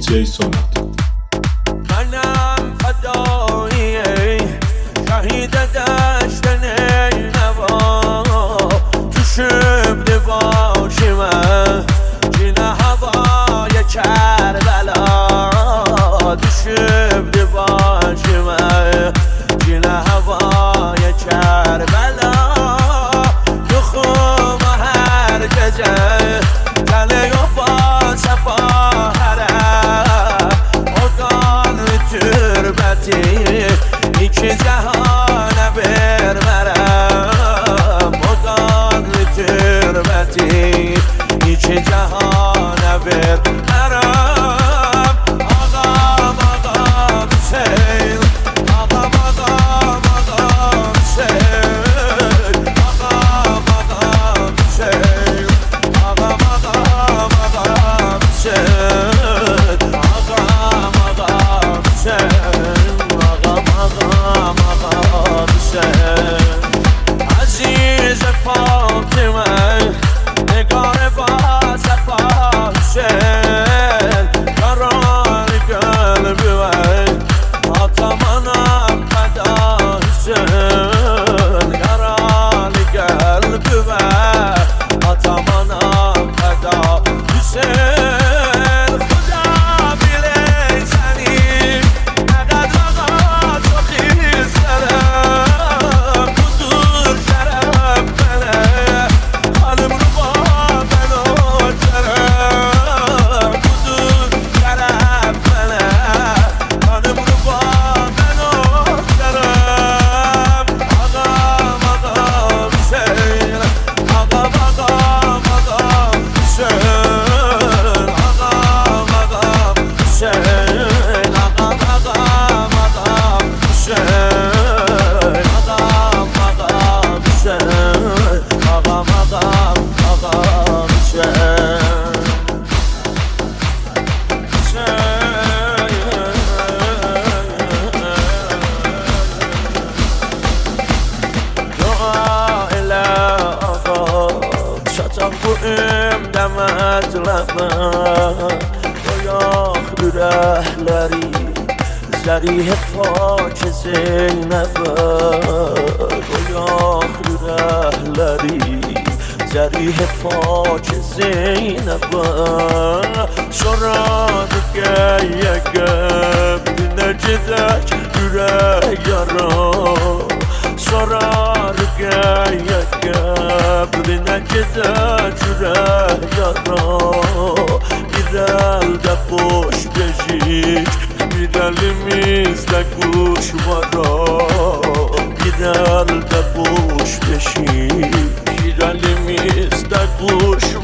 دیجی سونات. منم فدایی شهید دشت نینوا، تو شبل باشیم جین هوای کربلا، تو شبل باشیم جین هوای کربلا، تو خوم هر گجه تله و با سفاهره اگان تربتی ای که جهان برمرم، اگان تربتی ای که جهان برمرم. عزیز فاطمه نگار با صفا حسین، قرار قلب وی آتمانم فدا حسین، قرار قلب وی آتمانم فدا حسین. دمت لبم بایاخ برهلری زریح پاک زینب، بایاخ برهلری زریح پاک زینب، شراد که یکم نجدک دوره یارا، شراد که یکم نجدک دوره یارا، بیرل ده پشت بشیش بیرل میز ده گوش وارا، بیرل ده پشت بشیش بیرل میز ده گوش